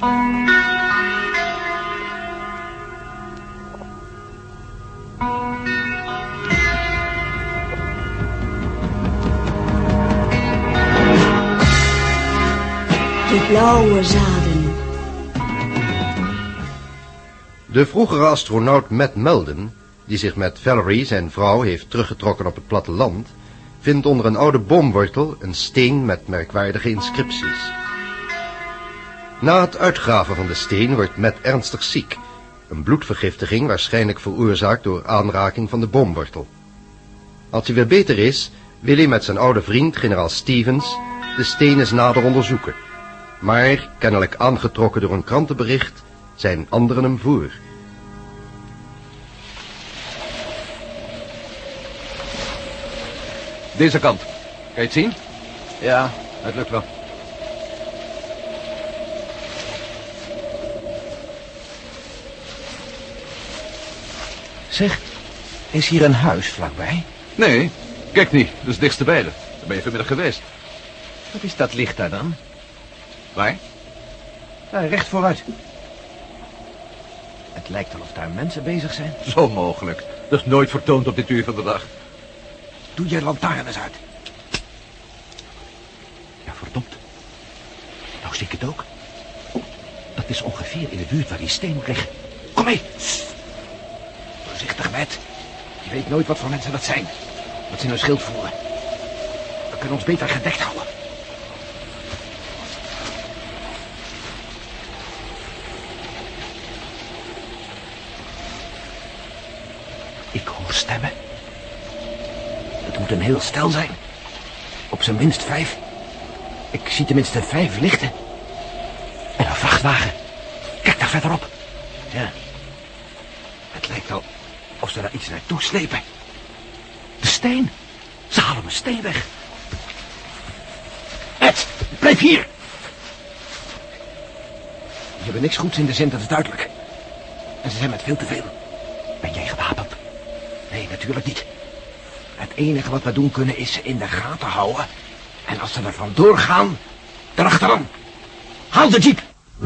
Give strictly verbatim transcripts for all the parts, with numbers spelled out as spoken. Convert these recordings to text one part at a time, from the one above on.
De blauwe zaden. De vroegere astronaut Matt Melden, die zich met Valerie, zijn vrouw, heeft teruggetrokken op het platteland, vindt onder een oude boomwortel een steen met merkwaardige inscripties. Na het uitgraven van de steen wordt Matt ernstig ziek, een bloedvergiftiging waarschijnlijk veroorzaakt door aanraking van de boomwortel. Als hij weer beter is, wil hij met zijn oude vriend, generaal Stevens, de steen eens nader onderzoeken. Maar, kennelijk aangetrokken door een krantenbericht, zijn anderen hem voor. Deze kant. Kan je het zien? Ja, het lukt wel. Zeg, is hier een huis vlakbij? Nee, kijk niet. Dat is dichtst bij. Daar ben je vanmiddag geweest. Wat is dat licht daar dan? Waar? Daar, recht vooruit. Het lijkt alsof daar mensen bezig zijn. Zo mogelijk. Dat is nooit vertoond op dit uur van de dag. Doe je lantaarn eens uit. Ja, verdomd. Nou zie ik het ook. Dat is ongeveer in de buurt waar die steen moet liggen. Kom mee. Sst. Voorzichtig, Matt. Je weet nooit wat voor mensen dat zijn. Wat ze in hun schild voeren. We kunnen ons beter gedekt houden. Ik hoor stemmen. Het moet een heel stel zijn. Op zijn minst vijf. Ik zie tenminste vijf lichten. En een vrachtwagen. Kijk daar verderop. Ja. Het lijkt al of ze daar iets naartoe slepen. De steen. Ze halen mijn steen weg. Ed, blijf hier. Je hebt niks goeds in de zin, dat is duidelijk. En ze zijn met veel te veel. Ben jij gewapend? Nee, natuurlijk niet. Het enige wat we doen kunnen is ze in de gaten houden. En als ze er vandoor gaan, erachteraan. Haal de jeep.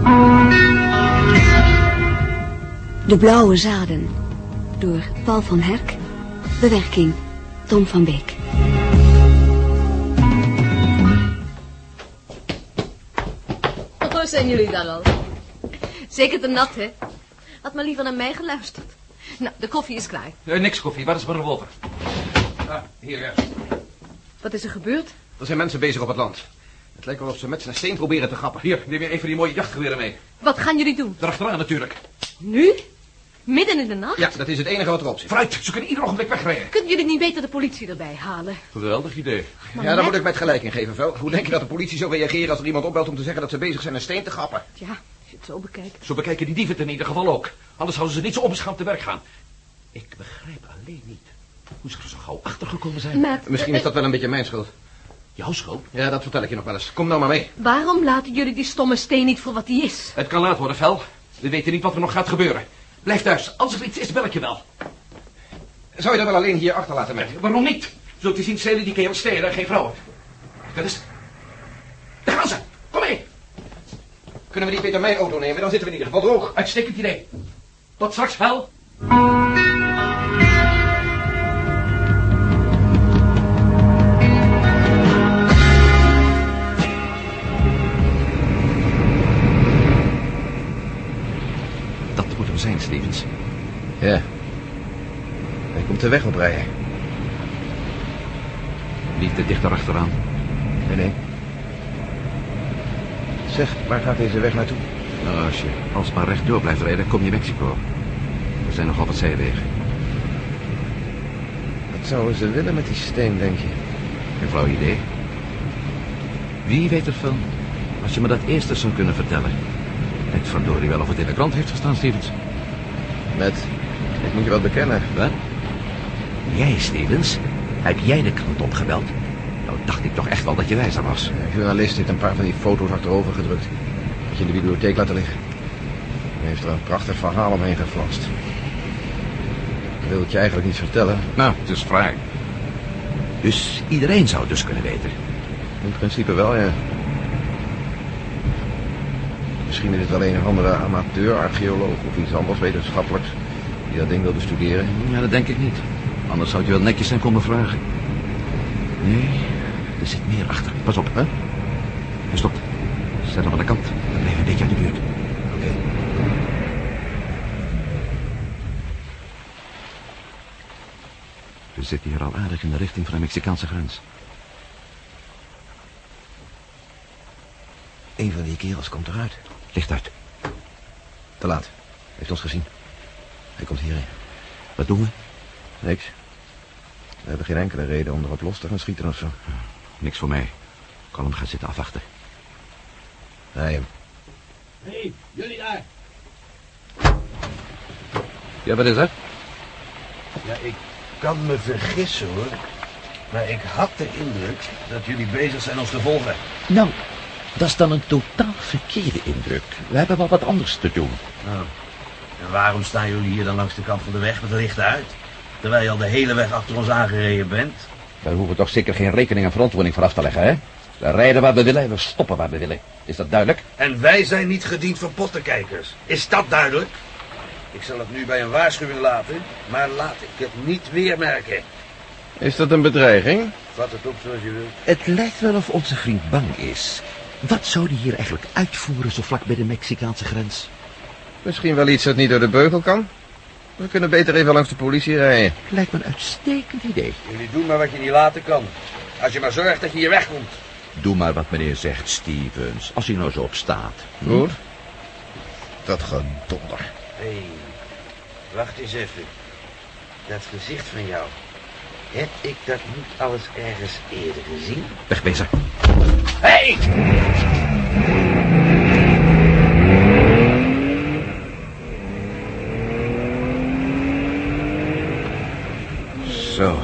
De blauwe zaden. Door Paul van Herk. Bewerking Tom van Beek. Hoe zijn jullie dan al? Zeker te nat, hè? Had maar liever naar mij geluisterd. Nou, de koffie is klaar. Nee, niks koffie. Waar is mijn revolver? Ah, hier, ja. Wat is er gebeurd? Er zijn mensen bezig op het land. Het lijkt wel of ze met zijn steen proberen te grappen. Hier, neem weer een van die mooie jachtgeweren mee. Wat gaan jullie doen? Erachteraan natuurlijk. Nu? Midden in de nacht? Ja, dat is het enige wat erop zit. Vooruit, ze kunnen ieder ogenblik wegrijden. Kunnen jullie niet beter de politie erbij halen? Geweldig idee. Maar ja, daar net... moet ik met gelijk in geven, Vel. Hoe denk je dat de politie zou reageren als er iemand opbelt om te zeggen dat ze bezig zijn een steen te grappen? Ja, als je het zo bekijkt. Zo bekijken die dieven het in ieder geval ook. Anders zouden ze niet zo onbeschaamd te werk gaan. Ik begrijp alleen niet hoe ze er zo gauw achter gekomen zijn. Maar... Misschien is dat wel een beetje mijn schuld. Jouw schuld? Ja, dat vertel ik je nog wel eens. Kom nou maar mee. Waarom laten jullie die stomme steen niet voor wat die is? Het kan laat worden, Vel. We weten niet wat er nog gaat gebeuren. Blijf thuis. Als er iets is, bel ik je wel. Zou je dat wel alleen hier achterlaten, met? Waarom niet? Zult u zien, stelen die kerels stelen en geen vrouwen. Dat is... Daar gaan ze. Kom mee. Kunnen we niet beter mijn auto nemen? Dan zitten we in ieder geval droog. Uitstekend idee. Tot straks, Vel. Zijn, Stevens. Ja. Hij komt de weg oprijden. Niet te dicht erachteraan. Nee, nee. Zeg, waar gaat deze weg naartoe? Nou, als je alsmaar rechtdoor blijft rijden, kom je Mexico. Er zijn nogal wat zijwegen. Wat zouden ze willen met die steen, denk je? Geen flauw idee. Wie weet ervan? Als je me dat eerst eens zou kunnen vertellen. Het verdorie wel of het in de krant heeft gestaan, Stevens. Met, ik moet je wat bekennen. Wat? Jij, Stevens? Heb jij de krant opgebeld? Nou, dacht ik toch echt wel dat je wijzer was. Een journalist heeft een paar van die foto's achterover gedrukt. Dat je in de bibliotheek laten liggen. Hij heeft er een prachtig verhaal omheen geflanst. Ik wil het je eigenlijk niet vertellen. Nou, het is fraai. Dus iedereen zou het dus kunnen weten? In principe wel, ja. Misschien is het wel een of andere amateur-archeoloog of iets anders wetenschappelijks die dat ding wilde studeren. Ja, dat denk ik niet. Anders zou je wel netjes zijn komen vragen. Nee, er zit meer achter. Pas op, hè? Hij stopt. Zet hem aan de kant. Dan blijf een beetje uit de buurt. Oké. Okay. We zitten hier al aardig in de richting van de Mexicaanse grens. Een van die kerels komt eruit. Licht uit. Te laat. Heeft ons gezien. Hij komt hierheen. Wat doen we? Niks. We hebben geen enkele reden om erop los te gaan schieten of zo. Niks voor mij. Kalm gaat zitten afwachten. Rij hem. Hé, hey, jullie daar. Ja, wat is er? Ja, ik kan me vergissen hoor. Maar ik had de indruk dat jullie bezig zijn ons te volgen. Nou, dat is dan een totaal verkeerde indruk. We hebben wel wat anders te doen. Nou, en waarom staan jullie hier dan langs de kant van de weg met de lichten uit? Terwijl je al de hele weg achter ons aangereden bent? Daar hoeven we toch zeker geen rekening en verantwoording voor af te leggen, hè? We rijden waar we willen en we stoppen waar we willen. Is dat duidelijk? En wij zijn niet gediend voor pottenkijkers. Is dat duidelijk? Ik zal het nu bij een waarschuwing laten, maar laat ik het niet weer merken. Is dat een bedreiging? Vat het op zoals je wilt. Het lijkt wel of onze vriend bang is. Wat zou die hier eigenlijk uitvoeren zo vlak bij de Mexicaanse grens? Misschien wel iets dat niet door de beugel kan. We kunnen beter even langs de politie rijden. Lijkt me een uitstekend idee. Jullie doen maar wat je niet laten kan. Als je maar zorgt dat je hier wegkomt. Doe maar wat meneer zegt, Stevens. Als hij nou zo op staat. Goed. Dat gedonder. Hé, hey, wacht eens even. Dat gezicht van jou. Heb ik dat niet alles ergens eerder gezien? Wegwezen. Hé! Hey! Zo.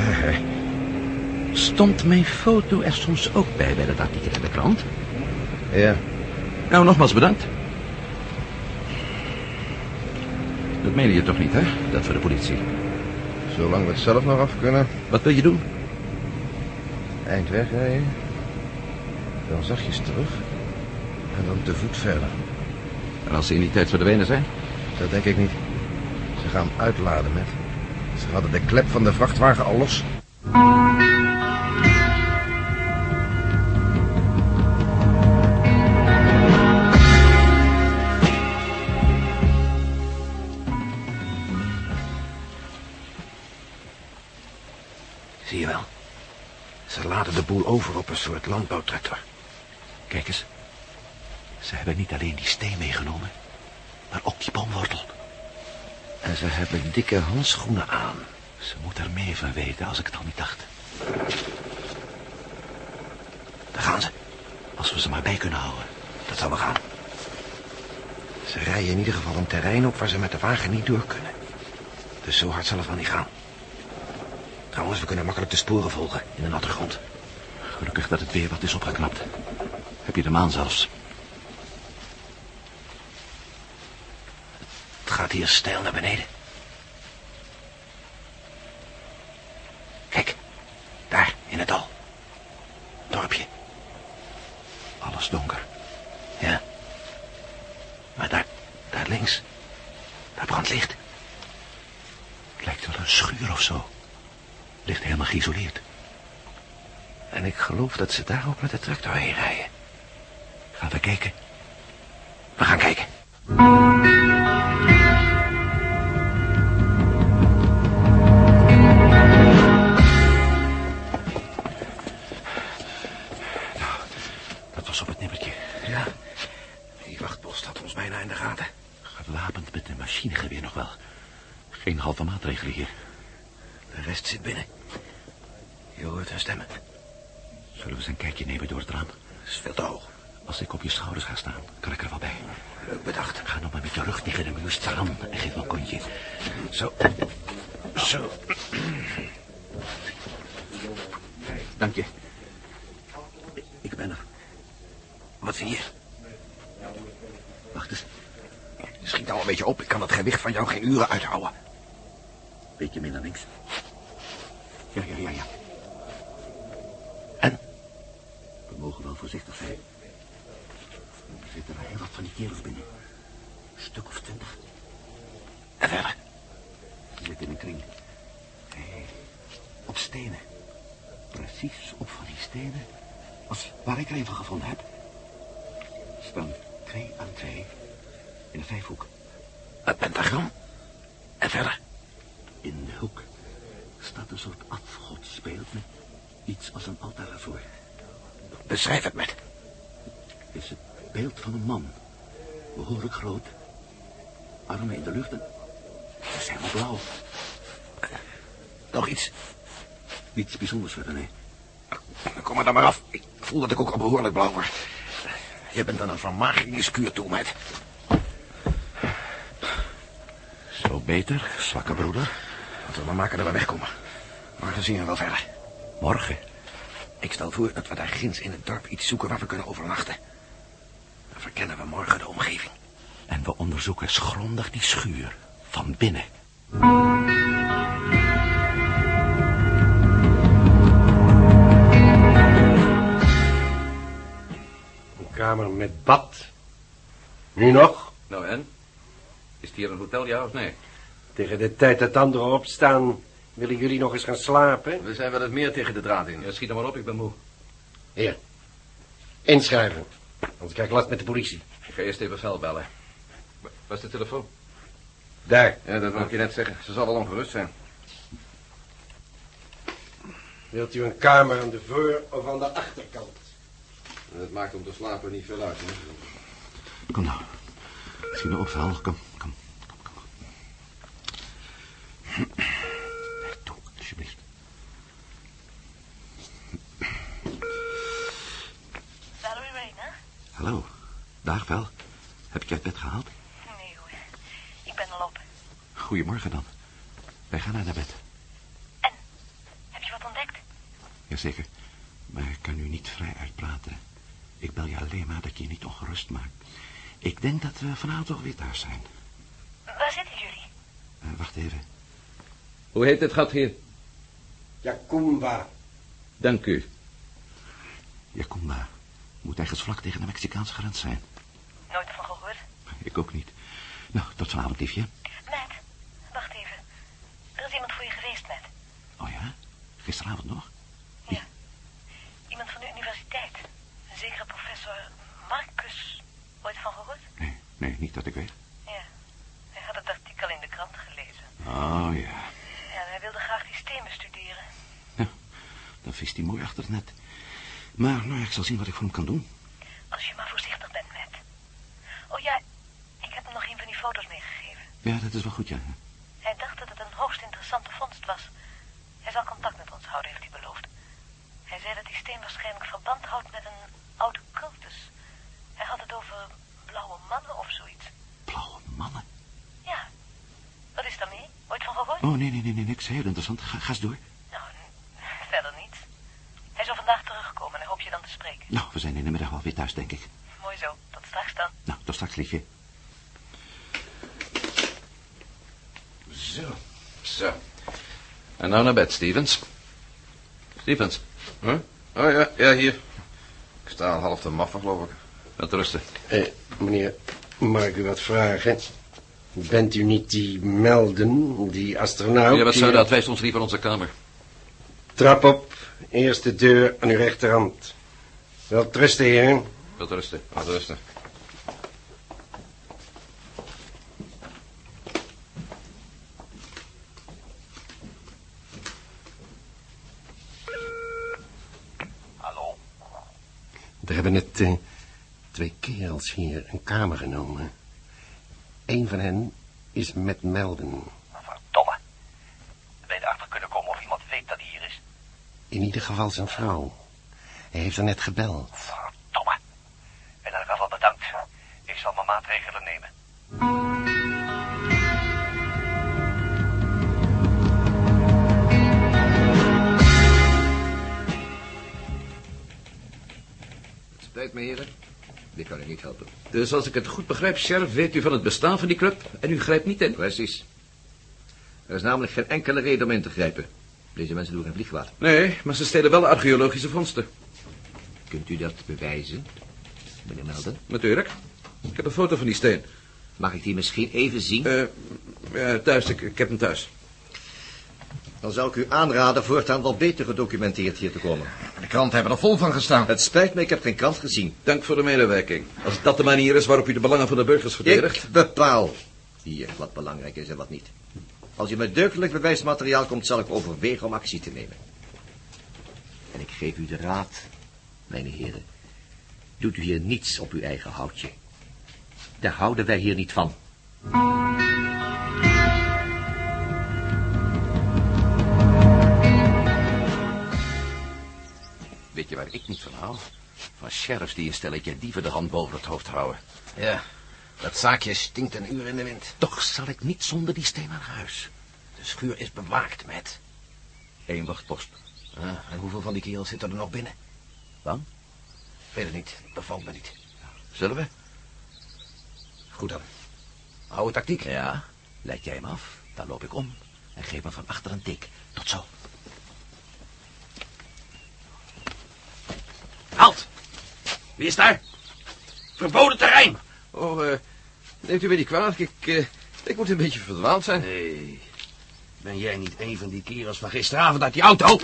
Stond mijn foto er soms ook bij bij dat artikel in de krant? Ja. Nou, nogmaals bedankt. Dat meen je toch niet, hè? Dat voor de politie. Zolang we het zelf nog af kunnen. Wat wil je doen? Eind wegrijden. Dan zachtjes terug. En dan te voet verder. En als ze in die tijd verdwenen zijn? Dat denk ik niet. Ze gaan uitladen met. Ze hadden de klep van de vrachtwagen al los. Zie je wel? Ze laden de boel over op een soort landbouwtractor. Kijk eens. Ze hebben niet alleen die steen meegenomen, maar ook die boomwortel. En ze hebben dikke handschoenen aan. Ze moet er meer van weten als ik het al niet dacht. Daar gaan ze. Als we ze maar bij kunnen houden. Dat zal wel gaan. Ze rijden in ieder geval een terrein op waar ze met de wagen niet door kunnen. Dus zo hard zal het wel niet gaan. Trouwens, we kunnen makkelijk de sporen volgen in de natte grond. Gelukkig dat het weer wat is opgeknapt. Heb je de maan zelfs. Het gaat hier steil naar beneden. Kijk, daar in het dal. Dorpje. Alles donker. Ja. Maar daar, daar links, daar brandt licht. Het lijkt wel een schuur of zo. Ligt helemaal geïsoleerd. En ik geloof dat ze daar ook met de tractor heen rijden. Gaan we kijken? We gaan kijken. Nou, dat was op het nippertje. Ja, die wachtpost had ons bijna in de gaten. Gewapend met een machinegeweer nog wel. Geen halve maatregelen hier. De rest zit binnen. Je hoort hun stemmen. Zullen we eens een kijkje nemen door het raam? Dat is veel te hoog. Als ik op je schouders ga staan, kan ik er wel bij. Leuk bedacht. Ga nog maar met je rug tegen de muur staan en geef me een kontje. Zo. Zo. Dank je. Ik ben er. Wat zie je? Wacht eens. Schiet nou een beetje op. Ik kan het gewicht van jou geen uren uithouden. Beetje meer naar links. Ja, ja, ja, ja. En? We mogen wel voorzichtig zijn. Er zitten er heel wat van die kerels binnen. Een stuk of twintig. En verder. Ze zitten in een kring. Nee, op stenen. Precies op van die stenen als waar ik er een van gevonden heb. Staan twee aan twee in een vijfhoek. Een pentagram. En verder. In de hoek staat een soort afgodsbeeld met iets als een altaar ervoor. Beschrijf het met. Het is het beeld van een man. Behoorlijk groot. Armen in de lucht en ze zijn helemaal blauw. Uh, nog iets. Niets bijzonders verder, nee. Kom maar dan maar af. Ik voel dat ik ook al behoorlijk blauw word. Je bent aan een vermageringskuur toe, meid. Zo beter, zwakke broeder. Laten we maar maken dat we wegkomen. Morgen zien we wel verder. Morgen? Ik stel voor dat we daar ginds in het dorp iets zoeken waar we kunnen overnachten. Dan verkennen we morgen de omgeving. En we onderzoeken grondig die schuur. Van binnen. Een kamer met bad. Nu nog? Nou en? Is het hier een hotel, ja of nee? Tegen de tijd dat anderen opstaan, willen jullie nog eens gaan slapen? We zijn wel het meer tegen de draad in. Ja, schiet er maar op, ik ben moe. Hier. Inschrijven. Anders krijg ik last met de politie. Ik ga eerst even Vel bellen. Waar is de telefoon? Daar. Ja, dat wil ik je net zeggen. Ze zal wel ongerust zijn. Wilt u een kamer aan de voor- of aan de achterkant? Het maakt om te slapen niet veel uit, hè? Kom nou. Zie nou op, Vel. Kom, kom, kom, kom. Toe, alsjeblieft. Valerie Rayner? Hallo. Dag, Vel. Heb ik je uit bed gehaald? Nee hoor, ik ben al op. Goedemorgen dan. Wij gaan naar bed. En, heb je wat ontdekt? Jazeker, maar ik kan nu niet vrij uitpraten. Ik bel je alleen maar dat je je niet ongerust maakt. Ik denk dat we vanavond toch weer thuis zijn. Waar zitten jullie? Uh, wacht even. Hoe heet het gat hier? Jacumba. Dank u. Jacumba. Moet ergens vlak tegen de Mexicaanse grens zijn. Nooit ervan gehoord. Ik ook niet. Nou, tot vanavond, liefje. Matt, wacht even. Er is iemand voor je geweest, Matt. Oh ja? Gisteravond nog? Ja. Iemand van de universiteit. Een zekere professor Marcus. Ooit van gehoord? Nee, nee, niet dat ik weet. Ja. Hij had het artikel in de krant gelezen. Oh ja. Ja, hij wilde graag die steen bestuderen. Ja, dan vist hij mooi achter het net. Maar nou, ik zal zien wat ik voor hem kan doen. Als je maar voorzichtig bent, Matt. Oh ja, ik heb hem nog een van die foto's meegegeven. Ja, dat is wel goed, ja. Hij dacht dat het een hoogst interessante vondst was. Hij zal contact met ons houden, heeft hij beloofd. Hij zei dat die steen waarschijnlijk verband houdt met een oude cultus. Hij had het over blauwe mannen of zoiets. Blauwe mannen? Ja. Wat is daarmee? Ooit van gehoord? Oh, nee, nee, nee, nee, niks. Heel interessant. Ga, ga eens door. Nou, verder niets. Hij zal vandaag terugkomen en hoop je dan te spreken. Nou, we zijn in de middag wel weer thuis, denk ik. Mooi zo. Tot straks dan. Nou, tot straks, liefje. Zo. Zo. En nou naar bed, Stevens. Stevens. Huh? Oh ja, ja, hier. Ik sta al half te maffen, geloof ik. Wat rusten. Eh, meneer, mag ik u wat vragen? Bent u niet die Melden, die astronaut? Ja, wat zou die... dat? Wijst ons liever onze kamer. Trap op, eerste deur aan uw rechterhand. Wel trusten, heren. Wat rusten, wat rusten. Hallo? Er hebben net uh, twee kerels hier een kamer genomen. Eén van hen is met Melden. Verdomme. Ben je erachter kunnen komen of iemand weet dat hij hier is? In ieder geval zijn vrouw. Hij heeft er net gebeld. Verdomme. In elk geval bedankt. Ik zal mijn maatregelen nemen. Het spijt me, heren. Dit kan ik niet helpen. Dus als ik het goed begrijp, sheriff, weet u van het bestaan van die club en u grijpt niet in? Precies. Er is namelijk geen enkele reden om in te grijpen. Deze mensen doen geen vliegwater. Nee, maar ze stelen wel archeologische vondsten. Kunt u dat bewijzen, meneer Melden? Natuurlijk. Ik heb een foto van die steen. Mag ik die misschien even zien? Uh, uh, thuis, ik, ik heb hem thuis. Dan zou ik u aanraden voortaan wat beter gedocumenteerd hier te komen. De kranten hebben er vol van gestaan. Het spijt me, ik heb geen krant gezien. Dank voor de medewerking. Als dat de manier is waarop u de belangen van de burgers verdedigt... Ik bepaal hier wat belangrijk is en wat niet. Als u met deugdelijk bewijsmateriaal komt, zal ik overwegen om actie te nemen. En ik geef u de raad, mijn heren. Doet u hier niets op uw eigen houtje. Daar houden wij hier niet van. Weet je waar ik niet van hou? Van sheriffs die een stelletje dieven de hand boven het hoofd houden. Ja, dat zaakje stinkt een uur in de wind. Toch zal ik niet zonder die steen naar huis. De schuur is bewaakt met één wachtpost. Ah, en hoeveel van die kerels zitten er nog binnen? Dan? Weet het niet, bevalt me niet. Zullen we? Goed dan. Oude tactiek. Ja, leid jij hem af, dan loop ik om en geef me van achter een tik. Tot zo. Halt! Wie is daar? Verboden terrein! Oh, uh, neemt u me niet kwalijk. Ik, uh, ik moet een beetje verdwaald zijn. Nee. Ben jij niet een van die kerels van gisteravond uit die auto?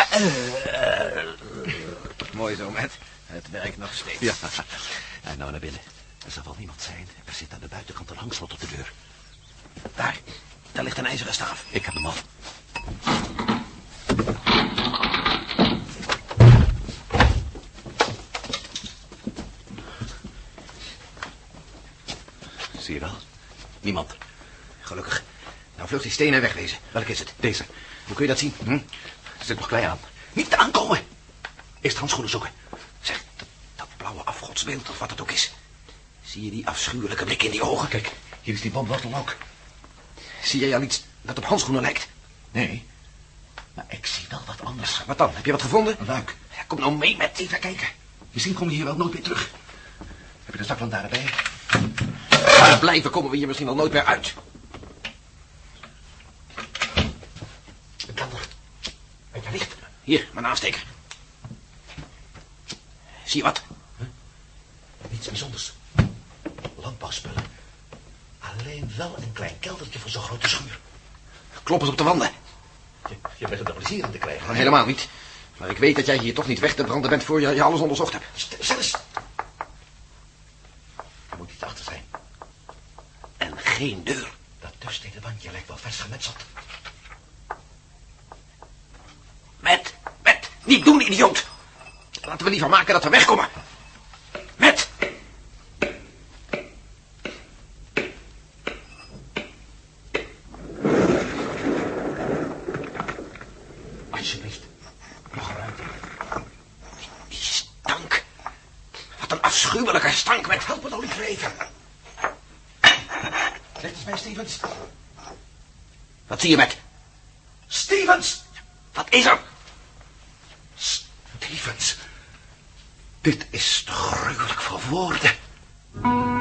Mooi zo, Matt. Het werkt nog steeds. Ja, en nou naar binnen. Er zal wel niemand zijn. Er zit aan de buitenkant een hangslot op de deur. Daar, daar ligt een ijzeren staaf. Ik heb hem al. Zie je wel? Niemand. Gelukkig. Nou vlug die stenen wegwezen. Welke is het? Deze. Hoe kun je dat zien? Hm? Er zit nog klei aan. Niet aankomen. Eerst handschoenen zoeken. Zeg, dat, dat blauwe afgodsbeeld of wat het ook is. Zie je die afschuwelijke blik in die ogen? Kijk, hier is die bomwortel ook. Zie jij al iets dat op handschoenen lijkt? Nee. Maar ik zie wel wat anders. Wat dan? Heb je wat gevonden? Een luik. Ja, kom nou mee met even kijken. Misschien kom je hier wel nooit meer terug. Heb je de zaklantaarn erbij? Waar blijven komen we hier misschien al nooit meer uit. Een kander. Uit je licht. Hier, mijn aansteker. Zie je wat? Huh? Niets bijzonders. Landbouwspullen. Alleen wel een klein keldertje voor zo'n grote schuur. Kloppers op de wanden. Je, je bent er plezier aan te krijgen. Nou, helemaal niet. Maar ik weet dat jij hier toch niet weg te branden bent voor je, je alles onderzocht hebt. Stil eens. Er moet iets achter zijn. En geen deur. Dat dusstenen wandje lijkt wel vers gemetseld. Met, met, niet doen, idioot. Laten we liever maken dat we wegkomen. Met. Alsjeblieft. Nog ruimte. Die, die stank. Wat een afschuwelijke stank. Met, Help me dan liever even. Kijk eens bij Stevens. wat zie je, met? Stevens! Wat is er? Stevens. Dit is te gruwelijk voor woorden.